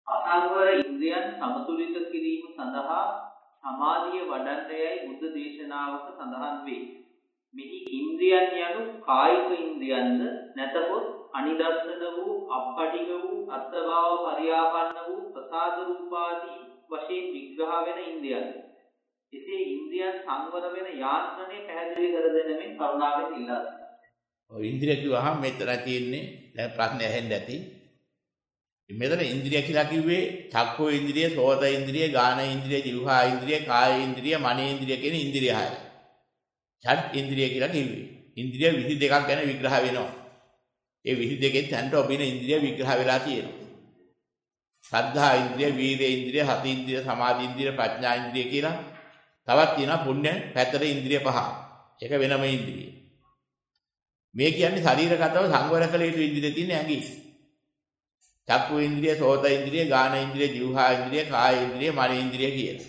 අසංවර ඉන්ද්‍රියන් සමතුලිත කිරීම සඳහා සමාධිය වඩන්නයයි බුද්ධ දේශනාවක සඳහන් වේ. මෙහි ඉන්ද්‍රියන් යනු කායික ඉන්ද්‍රියන්ද නැතහොත් අනිදස්සන වූ අපපටික වූ අත්භාව පරියාපන්න වූ ප්‍රසාද රූපාදී වශයෙන් විග්‍රහ වෙන ඉන්ද්‍රියන්. එසේ ඉන්ද්‍රියන් සංවර වෙන යාන්ත්‍රණය පැහැදිලි කර දෙන මෙන් කරුණාවෙන් ඉල්ලා සිටිනවා. ඔය ඉන්ද්‍රිය කිව්වහම මෙතන තියෙන්නේ දැන් ප්‍රශ්න ඇහෙන්න ඇති. මෙතන ඉන්ද්‍රිය කියලා කිව්වේ චක්කෝ ඉන්ද්‍රිය, සෝත ඉන්ද්‍රිය, ගාන ඉන්ද්‍රිය, જીවහා ඉන්ද්‍රිය, කාය ඉන්ද්‍රිය, මනේ ඉන්ද්‍රිය කියන ඉන්ද්‍රිය හය. ඡත් ඉන්ද්‍රිය කියලා කිව්වේ. ඉන්ද්‍රිය 22ක් ගැන විග්‍රහ වෙනවා. ඒ 22කින් තැන්ට ඔබින ඉන්ද්‍රිය විග්‍රහ වෙලා තියෙනවා. ශ්‍රද්ධා ඉන්ද්‍රිය, වීර්ය ඉන්ද්‍රිය, හති ඉන්ද්‍රිය, සමාධි ඉන්ද්‍රිය, ප්‍රඥා ඉන්ද්‍රිය කියලා තවත් තියෙනවා පුණ්‍ය පැත්තට ඉන්ද්‍රිය පහ. ඒක වෙනම ඉන්ද්‍රිය. මේ කියන්නේ ශරීරගතව සංවර කළ යුතු ඉන්ද්‍රිය තියෙන ඇඟි. චක්කු ඉන්ද්‍රිය, සෝත ඉන්ද්‍රිය, ගාන ඉන්ද්‍රිය, જીවහා ඉන්ද්‍රිය, කාය ඉන්ද්‍රිය, මන ඉන්ද්‍රිය කියලා.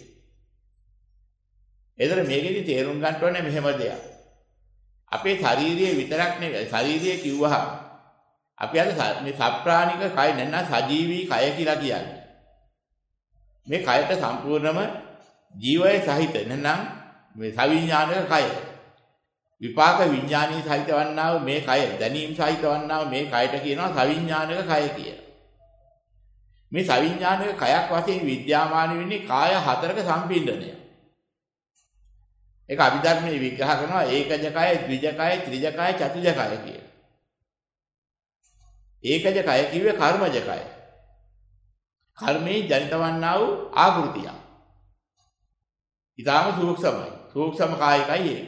එතන මේකෙදි තේරුම් ගන්න ඕනේ මෙහෙම දෙයක්. අපේ ශාරීරිය විතරක් නෙවෙයි ශාරීරිය කිව්වහම අපි අද මේ සප්‍රාණික කය නැත්නම් සජීවී කය කියලා කියන්නේ. මේ කයට සම්පූර්ණම ජීවය සහිත නැත්නම් මේ සවිඥානික කය. විපාක විඥානීය සහිත වන්නා වූ මේ කය දැනීම් සහිත වන්නා වූ මේ කයට කියනවා සවිඥානික කය කියලා. මේ සවිඥානික කයක් වශයෙන් විද්‍යාමාන වෙන්නේ කාය හතරක සම්පින්ඩනය. ඒක අභිධර්මයේ විග්‍රහ කරනවා ඒකජ කය, ද්විජ කය, ත්‍රිජ කය, චතුජ කය කියලා. ඒකජ කය කිව්වේ කර්මජ කය. කර්මයේ ජනිත වන්නා වූ ආකෘතිය. ඊටාම සූක්ෂමයි. සූක්ෂම කායකයි ඒක.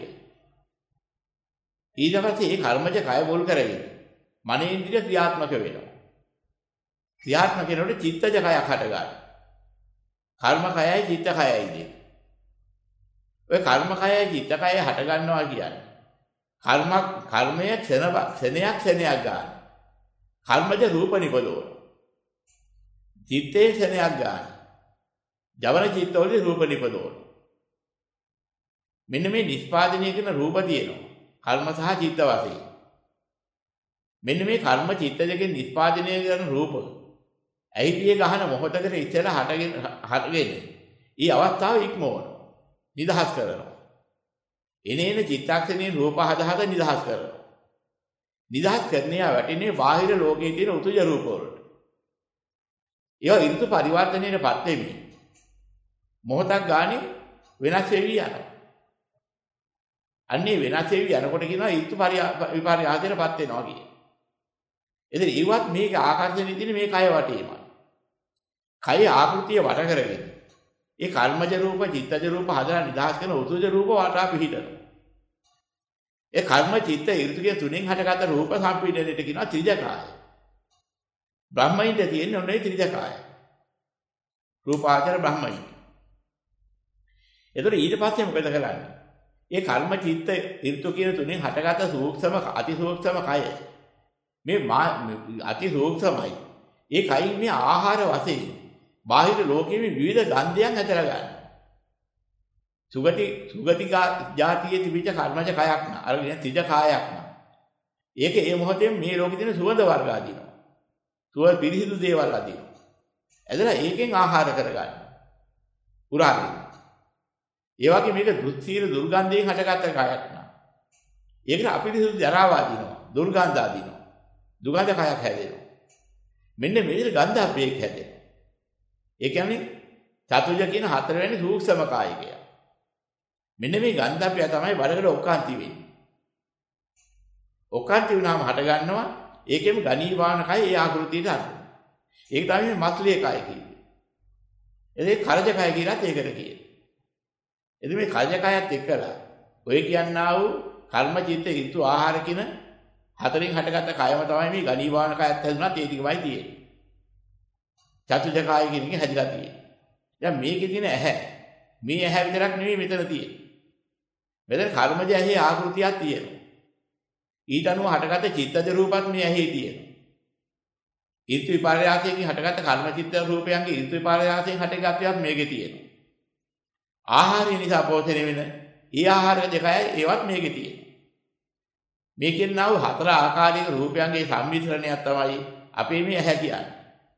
ඊට පස්සේ මේ කර්මජ කය මුල් කරගෙන මනේන්ද්‍රිය ක්‍රියාත්මක වෙනවා. ක්‍රියාත්මක වෙනකොට චිත්තජ කයක් හට ගන්නවා. කර්ම කයයි චිත්ත කයයි දෙක. ඔය කර්ම කයයි චිත්ත කයයි හට ගන්නවා කියන්නේ කර්මය ක්ෂණයක් ගන්න. කර්මජ රූප නිපදවන. චිත්තේ ක්ෂණයක් ගන්න. ජවන චිත්තවලදී රූප නිපදවන. මෙන්න මේ නිස්පාදනය කරන රූප තියෙනවා. කර්ම සහ චිත්ත වශයෙන්. මෙන්න මේ කර්ම චිත්ත දෙකෙන් නිස්පාදනය කරන රූප ඇහිපිය ගහන මොහොතකට ඉස්සෙල්ලා හටගෙන ඊ අවස්ථාව ඉක්මවන නිදහස් කරනවා. එනේන චිත්තක්ෂණේ රූප හදහද නිදහස් කරනවා. නිදහස් කරන්නේ වැටෙන්නේ බාහිර ලෝකයේ තියෙන උතුජ රූප වලට. ඒවා ඍතු පරිවර්තනයේපත් වෙමි. මොහොතක් ගානේ වෙනස් වෙවි යනවා. අන්නේ වෙනස් වෙවි යනකොට කියනවා ඍතු විපර්යාසයටපත් වෙනවා කියන. එදින ඊවත් මේක ආකර්ෂණය තියෙන මේ කය වටේමයි. කය ආකෘතිය වට කරගෙන ඒ කර්මජ රූප, චිත්තජ රූප හදලා නිදහස් කරන උතුජ රූප වටා පිහිටනවා. ඒ කර්ම චිත්ත ඍතුගේ තුنين හටගත් රූප සම්පීඩනයට කියනවා ත්‍රිජකාය. බ්‍රහ්මයින්ද තියෙන්නේ ඔන්නේ ත්‍රිජකාය. රූපාචර බ්‍රහ්මයි. එතකොට ඊට පස්සේ මොකද කරන්නේ? ඒ කර්ම චිත්ත ඍතු කියන තුنين හටගත් සූක්ෂම අති සූක්ෂම කය. මේ අති සූක්ෂමයි. ඒ කයින් මේ ආහාර වශයෙන් බාහිර ලෝකයේ විවිධ ගන්ධයන් ඇතර ගන්න. සුගති ජාතියේ තිබිච්ච කර්මජ කයක් නා. අර කියන ත්‍රිජ කායක් නා. ඒක ඒ මොහොතේ මේ ලෝකේ තියෙන සුවඳ වර්ග අදිනවා. සුව පිරිසිදු දේවල් අදිනවා. එදලා ඒකෙන් ආහාර කරගන්න. පුරාගෙන. ඒ වගේ මේක දුස්සීර දුර්ගන්ධයෙන් හටගත්ත කයක් නා. ඒකට අපිරිසිදු ජරාව අදිනවා. දුර්ගන්ධ අදිනවා. දුගඳ කයක් හැදෙනවා. මෙන්න මේ ගන්ධ අපේක් හැදෙනවා. ඒ කියන්නේ චතුජ කියන හතරවෙනි සූක්ෂම කායිකය. මෙන්න මේ ගන්ධප්පය තමයි බඩකට ඔක්කාන්ති වෙන්නේ. ඔක්කාන්ති වුණාම හට ගන්නවා ඒකෙම ගණීවාන කය ඒ ආකෘතියට අරගෙන. ඒක තමයි මේ මස්ලියේ කය කියන්නේ. එතේ කරජ කය කියලාත් ඒකට කියනවා. එතේ මේ කරජ කයත් එක්කලා ඔය කියන්නා වූ කර්ම චිත්ත ඍතු ආහාර කියන හතරෙන් හටගත්ත කයම තමයි මේ ගණීවාන කයත් හැදුනත් ඒ ටිකමයි තියෙන්නේ. චතුජ කාය කියන එක හැදිලා තියෙන්නේ. දැන් මේකේ තියෙන ඇහැ. මේ ඇහැ විතරක් නෙවෙයි මෙතන තියෙන්නේ. මෙතන කර්මජ ඇහි ආකෘතියක් තියෙනවා. ඊට අනුව හටගත්ත චිත්තජ රූපත් මේ ඇහි තියෙනවා. ඍතු විපර්යාසයෙන් හටගත්ත කර්ම චිත්ත රූපයන්ගේ ඍතු විපර්යාසයෙන් හටගත්තේවත් මේකේ තියෙනවා. ආහාරය නිසා පෝෂණය වෙන ඒ ආහාර දෙකයි ඒවත් මේකේ තියෙනවා. මේකෙන් නාව හතර ආකාරයක රූපයන්ගේ සම්මිශ්‍රණයක් තමයි අපේ මේ ඇහැ කියන්නේ.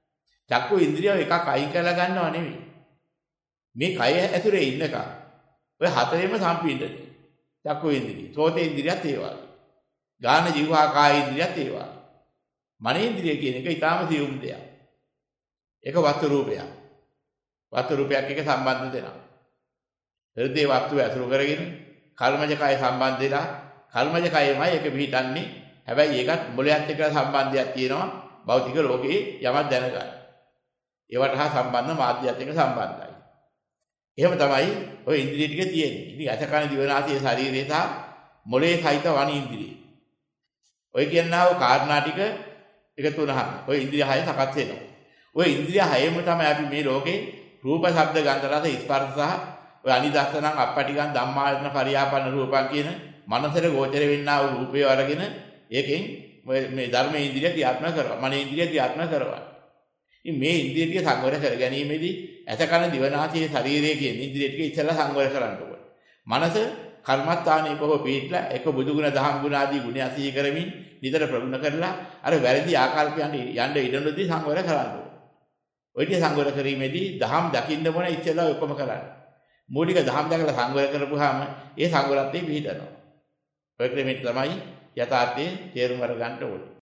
චක්කු ඉන්ද්‍රියව එකක් අයින් කරලා ගන්නව නෙමෙයි. මේ කය ඇතුලේ ඉන්නකම් ඔය හතරෙම සම්පීඩනයි. චක්කු ඉන්ද්‍රිය, සෝත ඉන්ද්‍රියත් ඒ වගේ. ගාන ජීවහා කාය ඉන්ද්‍රියත් ඒ වගේ. මනේන්ද්‍රිය කියන එක ඊටාම සියුම් දෙයක්. ඒක වස්තු රූපයක්. වස්තු රූපයක් එක්ක සම්බන්ධ දෙනවා. හෘදේ වස්තු ඇසුරු කරගෙන කර්මජ කය සම්බන්ධ වෙලා කර්මජ කයමයි ඒක පිහිටන්නේ. හැබැයි ඒකත් මොළයත් එක්ක සම්බන්ධයක් තියෙනවා. භෞතික ලෝකේ යමක් දැනගන්න. ඒවට හා සම්බන්ධ මාධ්‍යයත් එක්ක සම්බන්ධයි. එහෙම තමයි ඔය ඉන්ද්‍රිය ටික තියෙන්නේ. ඉතින් අස කන දිව නාසය ශරීරය සහ මොළයේ සහිත වන ඉන්ද්‍රිය. ඔය කියනවා කාරණා ටික එකතු වුණාම ඔය ඉන්ද්‍රිය හය සකස් වෙනවා. ඔය ඉන්ද්‍රිය හයෙම තමයි අපි මේ ලෝකේ රූප, ශබ්ද, ගන්ධ, රස, ස්පර්ශ සහ ඔය අනිදස්සනං අපටිගං ධම්මායතන පරියාපන්න රූපං කියන මනසට ගෝචර වෙන්නා වූ රූපය අරගෙන ඒකෙන් මේ ධර්ම ඉන්ද්‍රිය ක්‍රියාත්මක කරනවා. මන ඉන්ද්‍රිය ක්‍රියාත්මක කරනවා. ඉතින් මේ ඉන්ද්‍රිය ටික සංවර කර ගැනීමේදී ඇස කන දිව නාසය ශරීරය කියන ඉන්ද්‍රිය ටික ඉස්සෙල්ලා සංවර කරන්න ඕනේ. මනස කර්මස්ථානයේ බොහෝ පිටලා එක බුදු ගුණ දහම් ගුණ ආදී ගුණ අසී කරමින් නිතර ප්‍රගුණ කරලා අර වැරදි ආකල්පයන් යන්න ඉඩ නොදී සංවර කරන්න ඕනේ. ඔය ටික සංවර කිරීමේදී දහම් දකින්න ඕන ඉස්සෙල්ලා ඔක්කොම කරන්න. මූලික දහම් දැකලා සංවර කරපුවාම ඒ සංවරත්වයේ පිහිටනවා. ඔය ක්‍රමෙට තමයි යථාර්ථයේ තේරුම් අරගන්න ඕනේ.